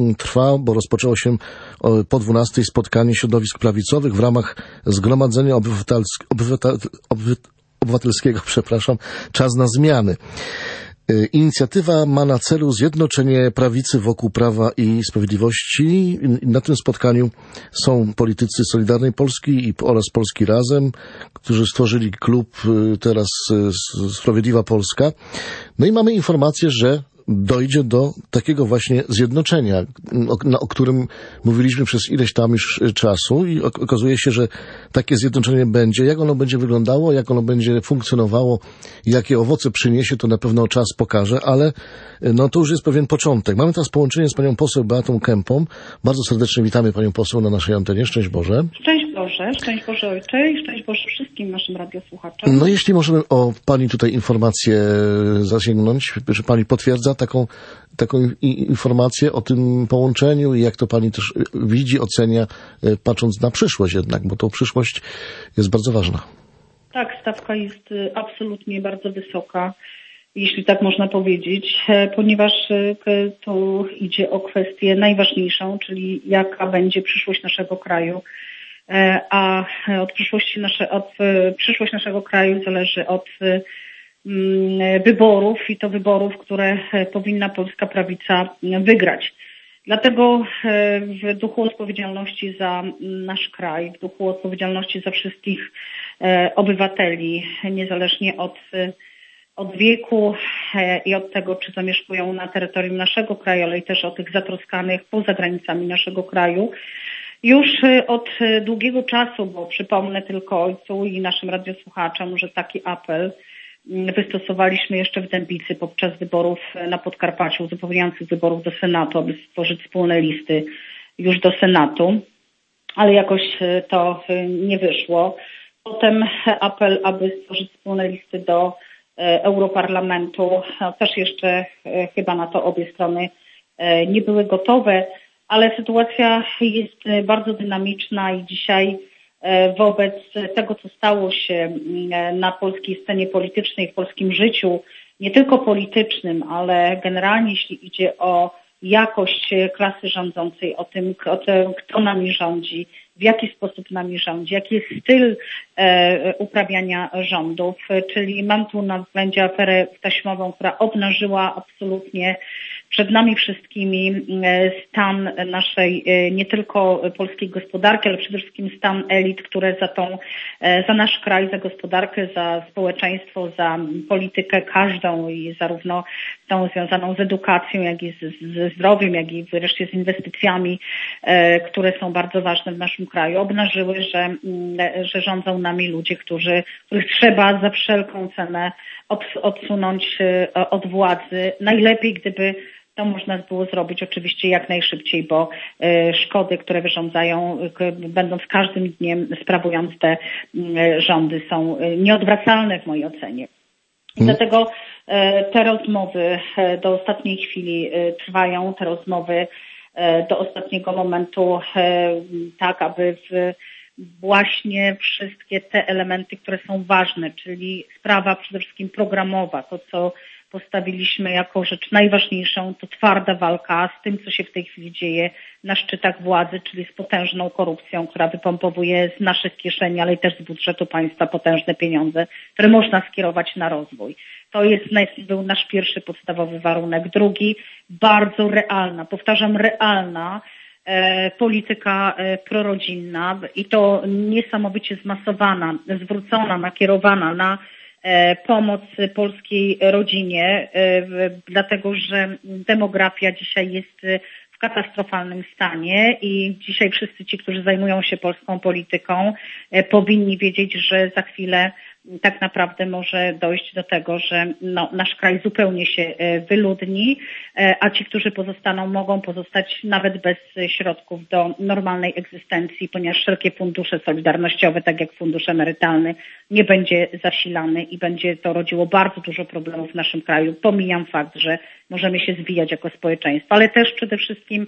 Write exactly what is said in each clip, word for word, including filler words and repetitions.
trwa, bo rozpoczęło się po dwunastej spotkanie środowisk prawicowych w ramach Zgromadzenia Obywatelsk- Obywatel- Obywatel- Obywatelskiego, przepraszam, Czas na zmiany. Inicjatywa ma na celu zjednoczenie prawicy wokół Prawa i Sprawiedliwości. Na tym spotkaniu są politycy Solidarnej Polski oraz Polski Razem, którzy stworzyli klub teraz Sprawiedliwa Polska. No i mamy informację, że dojdzie do takiego właśnie zjednoczenia, o, o którym mówiliśmy przez ileś tam już czasu i okazuje się, że takie zjednoczenie będzie. Jak ono będzie wyglądało, jak ono będzie funkcjonowało, jakie owoce przyniesie, to na pewno czas pokaże, ale no to już jest pewien początek. Mamy teraz połączenie z panią poseł Beatą Kępą. Bardzo serdecznie witamy panią poseł na naszej antenie. Szczęść Boże. Szczęść Boże, szczęść Boże Ojcze i szczęść Boże wszystkim naszym radiosłuchaczom. No jeśli możemy o pani tutaj informację zasięgnąć, że pani potwierdza taką, taką informację o tym połączeniu i jak to pani też widzi, ocenia, patrząc na przyszłość jednak, bo to przyszłość jest bardzo ważna. Tak, stawka jest absolutnie bardzo wysoka, jeśli tak można powiedzieć, ponieważ tu idzie o kwestię najważniejszą, czyli jaka będzie przyszłość naszego kraju. A od przyszłości nasze, od przyszłość naszego kraju zależy od wyborów i to wyborów, które powinna polska prawica wygrać. Dlatego w duchu odpowiedzialności za nasz kraj, w duchu odpowiedzialności za wszystkich obywateli, niezależnie od, od wieku i od tego, czy zamieszkują na terytorium naszego kraju, ale i też o tych zatroskanych poza granicami naszego kraju, już od długiego czasu, bo przypomnę tylko ojcu i naszym radiosłuchaczom, że taki apel wystosowaliśmy jeszcze w Dębicy podczas wyborów na Podkarpaciu, uzupełniających wyborów do Senatu, aby stworzyć wspólne listy już do Senatu, ale jakoś to nie wyszło. Potem apel, aby stworzyć wspólne listy do Europarlamentu. Też jeszcze chyba na to obie strony nie były gotowe, ale sytuacja jest bardzo dynamiczna i dzisiaj wobec tego, co stało się na polskiej scenie politycznej, w polskim życiu, nie tylko politycznym, ale generalnie jeśli idzie o jakość klasy rządzącej, o tym, o tym kto nami rządzi, w jaki sposób nami rządzi, jaki jest styl e, uprawiania rządów, czyli mam tu na względzie aferę taśmową, która obnażyła absolutnie przed nami wszystkimi stan naszej nie tylko polskiej gospodarki, ale przede wszystkim stan elit, które za tą, za nasz kraj, za gospodarkę, za społeczeństwo, za politykę każdą i zarówno tą związaną z edukacją, jak i z, ze zdrowiem, jak i wreszcie z inwestycjami, które są bardzo ważne w naszym kraju, obnażyły, że, że rządzą nami ludzie, którzy, których trzeba za wszelką cenę odsunąć od władzy. Najlepiej, gdyby to można było zrobić oczywiście jak najszybciej, bo y, szkody, które wyrządzają, y, będąc każdym dniem sprawując te y, rządy, są y, nieodwracalne w mojej ocenie. I hmm. dlatego y, te rozmowy y, do ostatniej chwili y, trwają, te rozmowy y, do ostatniego momentu y, tak, aby w, właśnie wszystkie te elementy, które są ważne, czyli sprawa przede wszystkim programowa, to co postawiliśmy jako rzecz najważniejszą, to twarda walka z tym, co się w tej chwili dzieje na szczytach władzy, czyli z potężną korupcją, która wypompowuje z naszych kieszeni, ale i też z budżetu państwa potężne pieniądze, które można skierować na rozwój. To jest, był nasz pierwszy podstawowy warunek. Drugi, bardzo realna, powtarzam realna, e, polityka e, prorodzinna i to niesamowicie zmasowana, zwrócona, nakierowana na pomoc polskiej rodzinie, dlatego że demografia dzisiaj jest w katastrofalnym stanie i dzisiaj wszyscy ci, którzy zajmują się polską polityką, powinni wiedzieć, że za chwilę tak naprawdę może dojść do tego, że no, nasz kraj zupełnie się wyludni, a ci, którzy pozostaną, mogą pozostać nawet bez środków do normalnej egzystencji, ponieważ wszelkie fundusze solidarnościowe, tak jak fundusz emerytalny, nie będzie zasilany i będzie to rodziło bardzo dużo problemów w naszym kraju. Pomijam fakt, że możemy się zwijać jako społeczeństwo, ale też przede wszystkim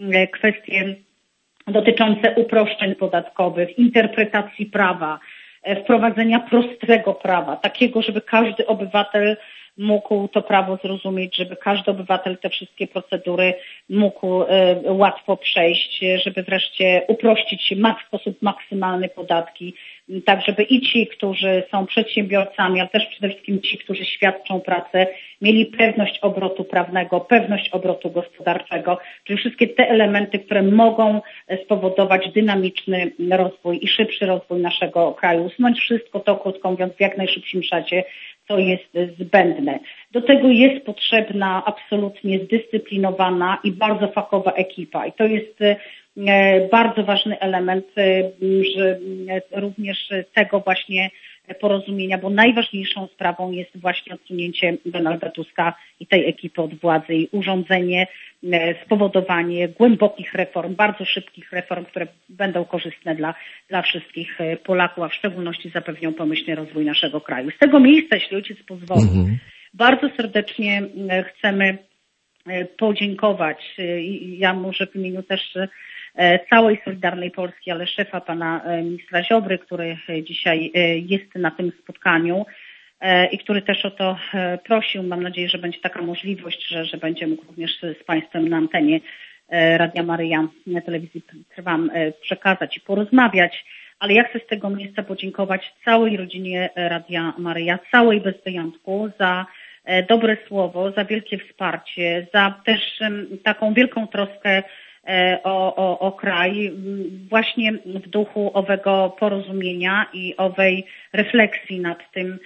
kwestie dotyczące uproszczeń podatkowych, interpretacji prawa, wprowadzenia prostego prawa, takiego, żeby każdy obywatel mógł to prawo zrozumieć, żeby każdy obywatel te wszystkie procedury mógł łatwo przejść, żeby wreszcie uprościć w sposób maksymalny podatki, tak żeby i ci, którzy są przedsiębiorcami, ale też przede wszystkim ci, którzy świadczą pracę, mieli pewność obrotu prawnego, pewność obrotu gospodarczego, czyli wszystkie te elementy, które mogą spowodować dynamiczny rozwój i szybszy rozwój naszego kraju. Usunąć wszystko to, krótko mówiąc, w jak najszybszym czasie, co jest zbędne. Do tego jest potrzebna absolutnie zdyscyplinowana i bardzo fachowa ekipa. I to jest bardzo ważny element że również tego właśnie porozumienia, bo najważniejszą sprawą jest właśnie odsunięcie Donalda Tuska i tej ekipy od władzy i urządzenie, spowodowanie głębokich reform, bardzo szybkich reform, które będą korzystne dla, dla wszystkich Polaków, a w szczególności zapewnią pomyślny rozwój naszego kraju. Z tego miejsca, jeśli ojciec pozwoli, mhm. bardzo serdecznie chcemy podziękować. Ja może w imieniu też całej Solidarnej Polski, ale szefa pana ministra Ziobry, który dzisiaj jest na tym spotkaniu i który też o to prosił. Mam nadzieję, że będzie taka możliwość, że, że będzie mógł również z państwem na antenie Radia Maryja, telewizji Trwam przekazać i porozmawiać. Ale ja chcę z tego miejsca podziękować całej rodzinie Radia Maryja, całej bez wyjątku za dobre słowo, za wielkie wsparcie, za też taką wielką troskę O, o, o kraj właśnie w duchu owego porozumienia i owej refleksji nad tym,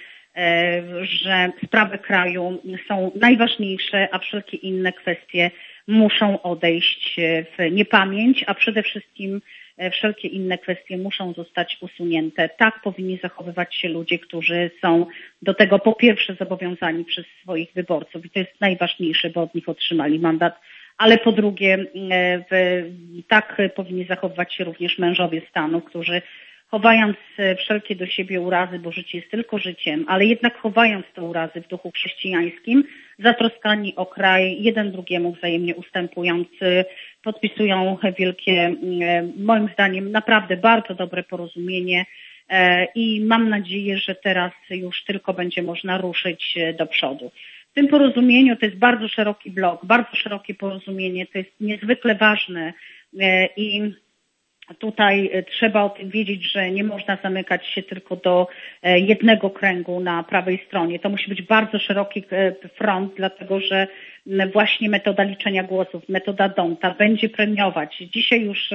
że sprawy kraju są najważniejsze, a wszelkie inne kwestie muszą odejść w niepamięć, a przede wszystkim wszelkie inne kwestie muszą zostać usunięte. Tak powinni zachowywać się ludzie, którzy są do tego po pierwsze zobowiązani przez swoich wyborców i to jest najważniejsze, bo od nich otrzymali mandat, ale po drugie w, tak powinni zachowywać się również mężowie stanu, którzy chowając wszelkie do siebie urazy, bo życie jest tylko życiem, ale jednak chowając te urazy w duchu chrześcijańskim, zatroskani o kraj, jeden drugiemu wzajemnie ustępując, podpisują wielkie, moim zdaniem naprawdę bardzo dobre porozumienie i mam nadzieję, że teraz już tylko będzie można ruszyć do przodu. W tym porozumieniu to jest bardzo szeroki blok, bardzo szerokie porozumienie, to jest niezwykle ważne i tutaj trzeba o tym wiedzieć, że nie można zamykać się tylko do jednego kręgu na prawej stronie. To musi być bardzo szeroki front, dlatego że właśnie metoda liczenia głosów, metoda D'Hondta będzie premiować. Dzisiaj już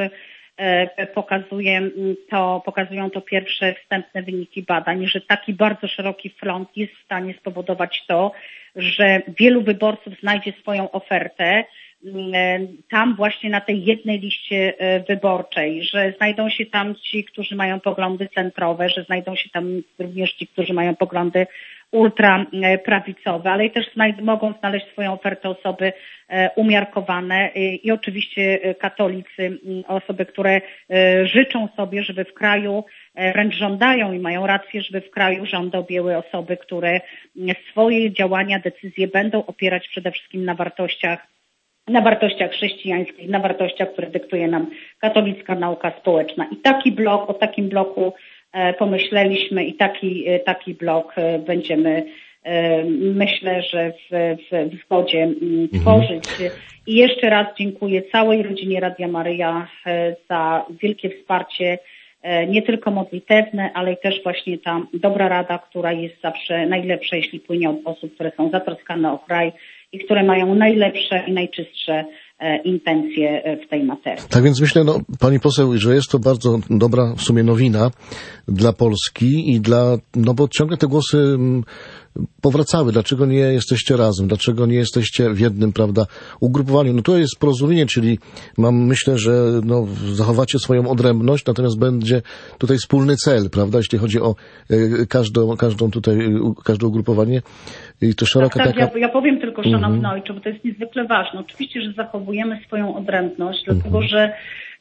pokazuje to, pokazują to pierwsze wstępne wyniki badań, że taki bardzo szeroki front jest w stanie spowodować to, że wielu wyborców znajdzie swoją ofertę tam właśnie na tej jednej liście wyborczej, że znajdą się tam ci, którzy mają poglądy centrowe, że znajdą się tam również ci, którzy mają poglądy ultraprawicowe, ale i też znajd- mogą znaleźć swoją ofertę osoby umiarkowane i, i oczywiście katolicy, osoby, które życzą sobie, żeby w kraju, wręcz żądają i mają rację, żeby w kraju rząd objęły osoby, które swoje działania, decyzje będą opierać przede wszystkim na wartościach na wartościach chrześcijańskich, na wartościach, które dyktuje nam katolicka nauka społeczna. I taki blok, o takim bloku pomyśleliśmy i taki, taki blok będziemy, myślę, że w, w, w zgodzie tworzyć. I jeszcze raz dziękuję całej rodzinie Radia Maryja za wielkie wsparcie, nie tylko modlitewne, ale też właśnie ta dobra rada, która jest zawsze najlepsza, jeśli płynie od osób, które są zatroskane o kraj i które mają najlepsze i najczystsze intencje w tej materii. Tak więc myślę, no, pani poseł, że jest to bardzo dobra w sumie nowina dla Polski i dla, no bo ciągle te głosy powracały. Dlaczego nie jesteście razem? Dlaczego nie jesteście w jednym, prawda, ugrupowaniu? No to jest porozumienie, czyli mam, myślę, że no, zachowacie swoją odrębność, natomiast będzie tutaj wspólny cel, prawda, jeśli chodzi o y, każdą, każdą tutaj, y, każde ugrupowanie. I to szeroka tak, tak, taka... ja, ja powiem tylko, szanowny mhm. ojcze, bo to jest niezwykle ważne. Oczywiście, że zachowujemy swoją odrębność, mhm. dlatego że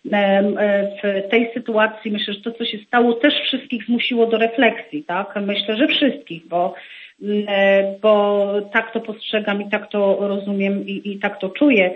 w tej sytuacji myślę, że to, co się stało, też wszystkich zmusiło do refleksji, tak? Myślę, że wszystkich, bo bo tak to postrzegam i tak to rozumiem i, i tak to czuję.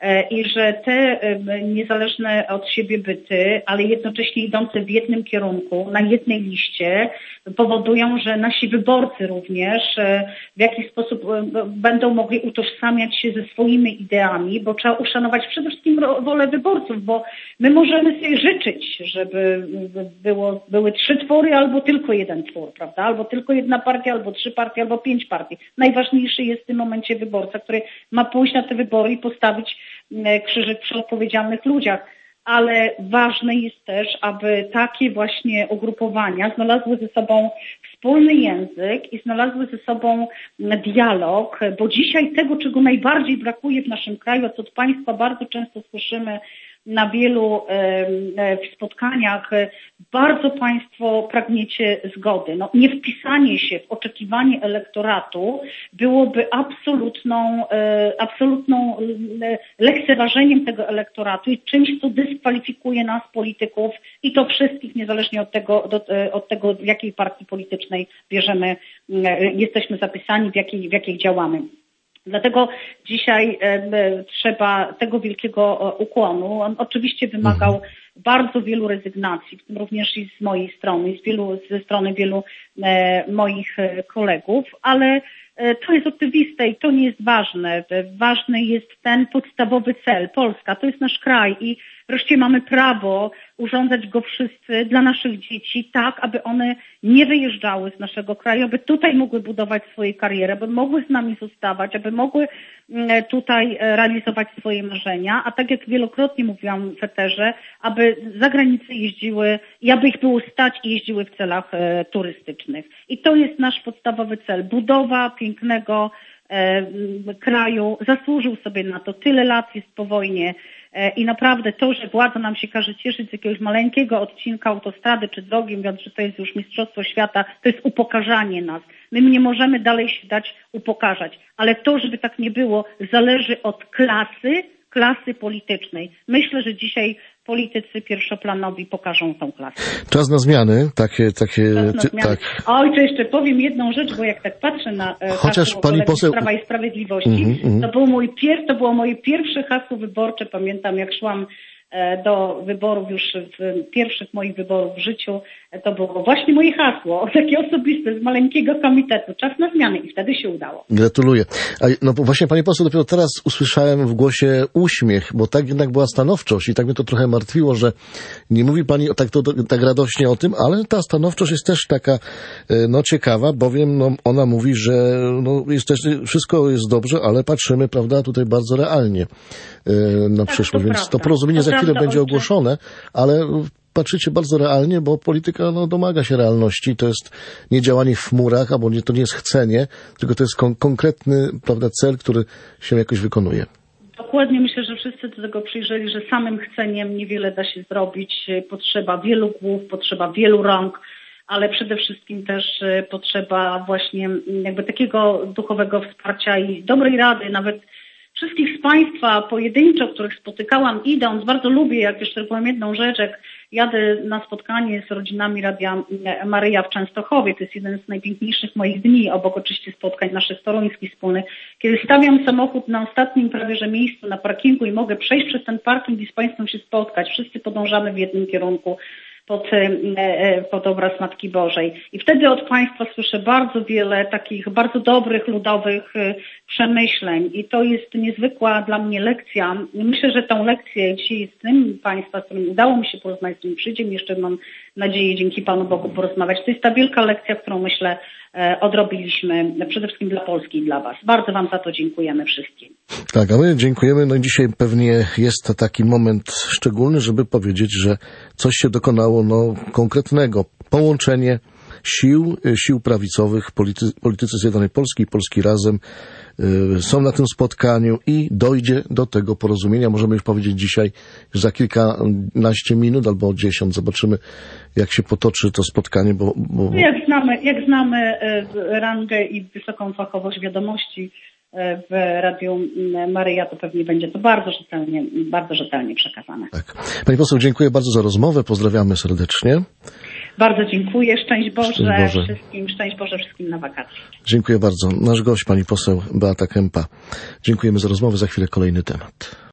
I że te niezależne od siebie byty, ale jednocześnie idące w jednym kierunku, na jednej liście, powodują, że nasi wyborcy również w jakiś sposób będą mogli utożsamiać się ze swoimi ideami, bo trzeba uszanować przede wszystkim wolę wyborców, bo my możemy sobie życzyć, żeby było, były trzy twory albo tylko jeden twór, prawda? Albo tylko jedna partia, albo trzy partie, albo pięć partii. Najważniejszy jest w tym momencie wyborca, który ma pójść na te wybory i postawić krzyżyk przy odpowiedzialnych ludziach. Ale ważne jest też, aby takie właśnie ugrupowania znalazły ze sobą wspólny język i znalazły ze sobą dialog, bo dzisiaj tego, czego najbardziej brakuje w naszym kraju, co od Państwa bardzo często słyszymy na wielu e, spotkaniach, bardzo Państwo pragniecie zgody. No, nie wpisanie się w oczekiwanie elektoratu byłoby absolutną, e, absolutną lekceważeniem tego elektoratu i czymś, co dyskwalifikuje nas, polityków, i to wszystkich, niezależnie od tego, do, od tego w jakiej partii politycznej bierzemy, e, jesteśmy zapisani, w jakiej, w jakiej działamy. Dlatego dzisiaj e, trzeba tego wielkiego ukłonu. On oczywiście wymagał mhm. bardzo wielu rezygnacji, w tym również i z mojej strony, i z wielu, ze strony wielu e, moich kolegów, ale e, to jest oczywiste i to nie jest ważne. Ważny jest ten podstawowy cel. Polska to jest nasz kraj i wreszcie mamy prawo urządzać go wszyscy dla naszych dzieci tak, aby one nie wyjeżdżały z naszego kraju, aby tutaj mogły budować swoje kariery, aby mogły z nami zostawać, aby mogły tutaj realizować swoje marzenia, a tak jak wielokrotnie mówiłam w eterze, aby za granicę jeździły i aby ich było stać i jeździły w celach e, turystycznych. I to jest nasz podstawowy cel. Budowa pięknego e, kraju. Zasłużył sobie na to. Tyle lat jest po wojnie. I naprawdę to, że władza nam się każe cieszyć z jakiegoś maleńkiego odcinka autostrady czy drogi, mówiąc, że to jest już mistrzostwo świata, to jest upokarzanie nas. My nie możemy dalej się dać upokarzać. Ale to, żeby tak nie było, zależy od klasy, klasy politycznej. Myślę, że dzisiaj politycy pierwszoplanowi pokażą tą klasę. Czas na zmiany, takie, takie, Czas na ty, zmiany. tak. A ojcze, jeszcze powiem jedną rzecz, bo jak tak patrzę na Chociaż hasło pani poseł... Prawa i Sprawiedliwości, mm, mm. to, był mój pier... to było moje pierwsze hasło wyborcze. Pamiętam, jak szłam do wyborów, już w pierwszych moich wyborów w życiu, to było właśnie moje hasło, takie osobiste, z maleńkiego komitetu. Czas na zmiany i wtedy się udało. Gratuluję. A no właśnie, pani poseł, dopiero teraz usłyszałem w głosie uśmiech, bo tak jednak była stanowczość i tak mnie to trochę martwiło, że nie mówi pani tak, to, tak radośnie o tym, ale ta stanowczość jest też taka no ciekawa, bowiem no, ona mówi, że no, jest też, wszystko jest dobrze, ale patrzymy, prawda, tutaj bardzo realnie na tak, przyszłość, to więc prawda. to porozumienie To za chwilę prawda, będzie ojcze. ogłoszone, ale patrzycie bardzo realnie, bo polityka no, domaga się realności. To jest nie działanie w chmurach, albo nie, to nie jest chcenie, tylko to jest kon- konkretny, prawda, cel, który się jakoś wykonuje. Dokładnie, myślę, że wszyscy do tego przyjrzeli, że samym chceniem niewiele da się zrobić. Potrzeba wielu głów, potrzeba wielu rąk, ale przede wszystkim też potrzeba właśnie jakby takiego duchowego wsparcia i dobrej rady, nawet wszystkich z Państwa pojedynczo, których spotykałam idąc. Bardzo lubię, jak jeszcze powiem jedną rzecz, jak jadę na spotkanie z rodzinami Radia Maryja w Częstochowie. To jest jeden z najpiękniejszych moich dni, obok oczywiście spotkań naszych toruńskich wspólnych. Kiedy stawiam samochód na ostatnim prawie że miejscu na parkingu i mogę przejść przez ten parking i z Państwem się spotkać. Wszyscy podążamy w jednym kierunku pod, pod obraz Matki Bożej. I wtedy od Państwa słyszę bardzo wiele takich bardzo dobrych, ludowych przemyśleń i to jest niezwykła dla mnie lekcja. Myślę, że tą lekcję dzisiaj z tym Państwa, z którym udało mi się porozmawiać, z którym przyjdzie mi jeszcze, mam nadzieję, dzięki Panu Bogu porozmawiać. To jest ta wielka lekcja, którą myślę odrobiliśmy przede wszystkim dla Polski i dla Was. Bardzo Wam za to dziękujemy wszystkim. Tak, a my dziękujemy. No i dzisiaj pewnie jest to taki moment szczególny, żeby powiedzieć, że coś się dokonało no, konkretnego. Połączenie sił, sił prawicowych, politycy, politycy Zjednoczonej Polski i Polski Razem y, są na tym spotkaniu i dojdzie do tego porozumienia. Możemy już powiedzieć dzisiaj, że za kilkanaście minut albo dziesiąt zobaczymy, jak się potoczy to spotkanie. Bo, bo... Jak znamy, jak znamy rangę i wysoką fachowość wiadomości w Radiu Maryja, to pewnie będzie to bardzo rzetelnie, bardzo rzetelnie przekazane. Tak. Pani poseł, dziękuję bardzo za rozmowę. Pozdrawiamy serdecznie. Bardzo dziękuję. Szczęść Boże, Szczęść Boże wszystkim. Szczęść Boże wszystkim na wakacje. Dziękuję bardzo. Nasz gość, pani poseł Beata Kempa. Dziękujemy za rozmowę. Za chwilę kolejny temat.